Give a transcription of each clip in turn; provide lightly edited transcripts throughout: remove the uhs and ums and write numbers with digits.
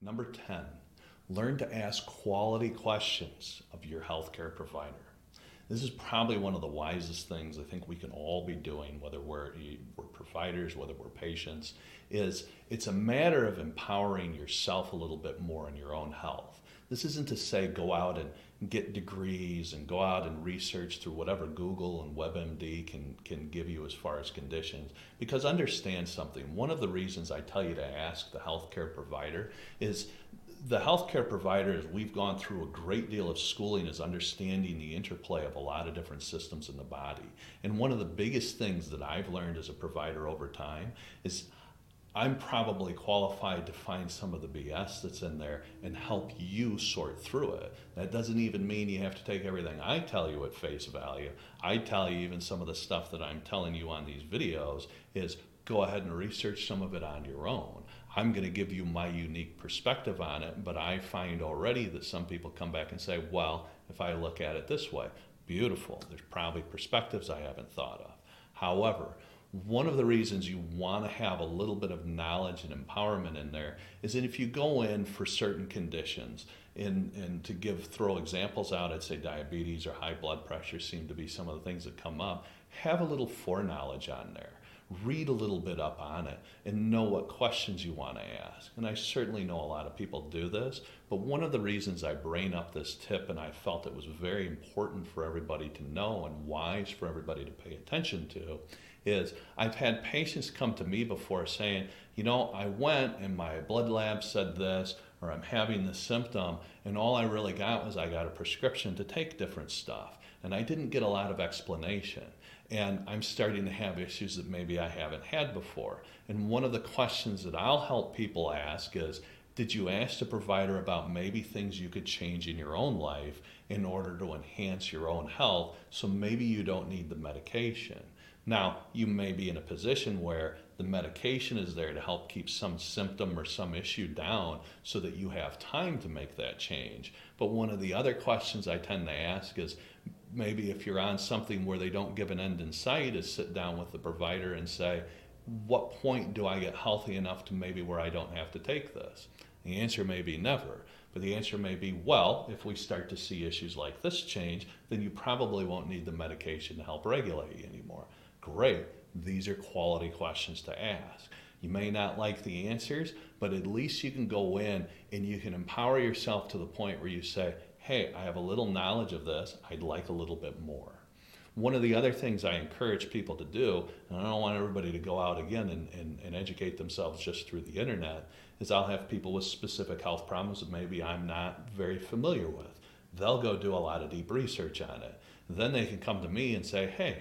Number 10, learn to ask quality questions of your healthcare provider. This is probably one of the wisest things I think we can all be doing, whether we're providers, whether we're patients, is it's a matter of empowering yourself a little bit more in your own health. This isn't to say go out and get degrees and go out and research through whatever Google and WebMD can give you as far as conditions. Because understand something, one of the reasons I tell you to ask the healthcare provider is the healthcare providers, we've gone through a great deal of schooling is understanding the interplay of a lot of different systems in the body. And one of the biggest things that I've learned as a provider over time is I'm probably qualified to find some of the BS that's in there and help you sort through it. That doesn't even mean you have to take everything I tell you at face value. I tell you even some of the stuff that I'm telling you on these videos is go ahead and research some of it on your own. I'm going to give you my unique perspective on it, but I find already that some people come back and say, well, if I look at it this way, beautiful. There's probably perspectives I haven't thought of. However, one of the reasons you want to have a little bit of knowledge and empowerment in there is that if you go in for certain conditions, and to throw examples out, I'd say diabetes or high blood pressure seem to be some of the things that come up, have a little foreknowledge on there. Read a little bit up on it and know what questions you want to ask. And I certainly know a lot of people do this, but one of the reasons I bring up this tip and I felt it was very important for everybody to know and wise for everybody to pay attention to is I've had patients come to me before saying, I went and my blood lab said this, or I'm having this symptom, and all I really got was I got a prescription to take different stuff. And I didn't get a lot of explanation. And I'm starting to have issues that maybe I haven't had before. And one of the questions that I'll help people ask is, did you ask the provider about maybe things you could change in your own life in order to enhance your own health so maybe you don't need the medication? Now, you may be in a position where the medication is there to help keep some symptom or some issue down so that you have time to make that change. But one of the other questions I tend to ask is, maybe if you're on something where they don't give an end in sight, is sit down with the provider and say, what point do I get healthy enough to maybe where I don't have to take this? The answer may be never, but the answer may be, well, if we start to see issues like this change, then you probably won't need the medication to help regulate you anymore. Great. These are quality questions to ask. You may not like the answers, but at least you can go in and you can empower yourself to the point where you say, hey, I have a little knowledge of this, I'd like a little bit more. One of the other things I encourage people to do, and I don't want everybody to go out again and educate themselves just through the internet, is I'll have people with specific health problems that maybe I'm not very familiar with. They'll go do a lot of deep research on it. Then they can come to me and say, hey,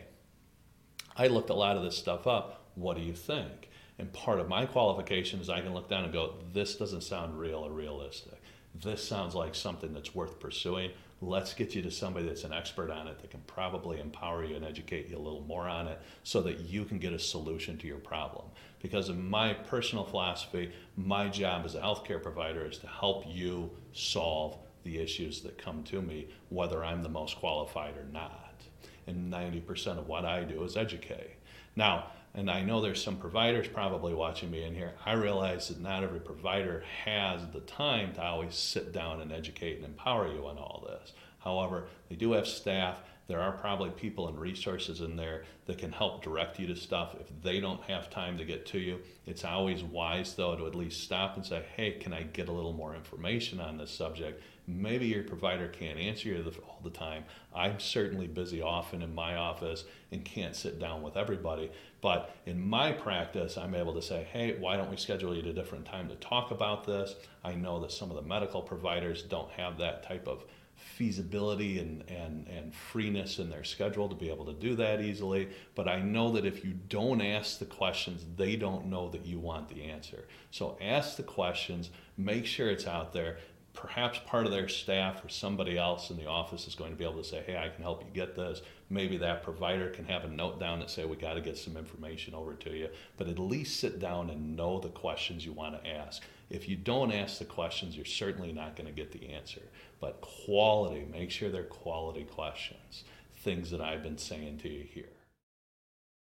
I looked a lot of this stuff up, what do you think? And part of my qualification is I can look down and go, this doesn't sound real or realistic. This sounds like something that's worth pursuing. Let's get you to somebody that's an expert on it that can probably empower you and educate you a little more on it so that you can get a solution to your problem. Because in my personal philosophy, my job as a healthcare provider is to help you solve the issues that come to me, whether I'm the most qualified or not. And 90% of what I do is educate. Now, and I know there's some providers probably watching me in here. I realize that not every provider has the time to always sit down and educate and empower you on all this. However, they do have staff. There are probably people and resources in there that can help direct you to stuff if they don't have time to get to you. It's always wise, though, to at least stop and say, hey, can I get a little more information on this subject? Maybe your provider can't answer you all the time. I'm certainly busy often in my office and can't sit down with everybody. But in my practice, I'm able to say, hey, why don't we schedule you at a different time to talk about this? I know that some of the medical providers don't have that type of feasibility and freeness in their schedule to be able to do that easily. But I know that if you don't ask the questions, they don't know that you want the answer. So ask the questions, make sure it's out there. Perhaps part of their staff or somebody else in the office is going to be able to say, hey, I can help you get this. Maybe that provider can have a note down that say, we got to get some information over to you. But at least sit down and know the questions you want to ask. If you don't ask the questions, you're certainly not going to get the answer. But quality, make sure they're quality questions, things that I've been saying to you here.